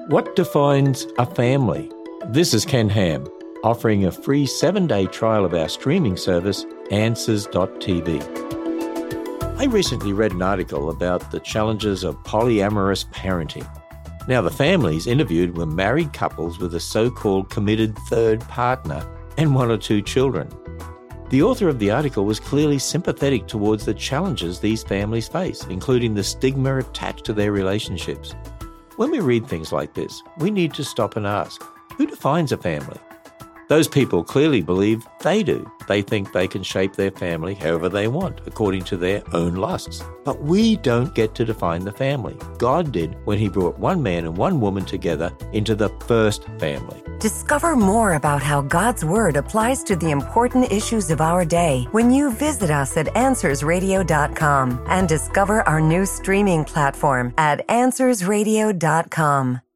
What defines a family? This is Ken Ham, offering a free 7-day trial of our streaming service, Answers.tv. I recently read an article about the challenges of polyamorous parenting. Now, the families interviewed were married couples with a so-called committed third partner and 1 or 2 children. The author of the article was clearly sympathetic towards the challenges these families face, including the stigma attached to their relationships. When we read things like this, we need to stop and ask, who defines a family? Those people clearly believe they do. They think they can shape their family however they want, according to their own lusts. But we don't get to define the family. God did when he brought one man and one woman together into the first family. Discover more about how God's Word applies to the important issues of our day when you visit us at AnswersRadio.com and discover our new streaming platform at AnswersRadio.com.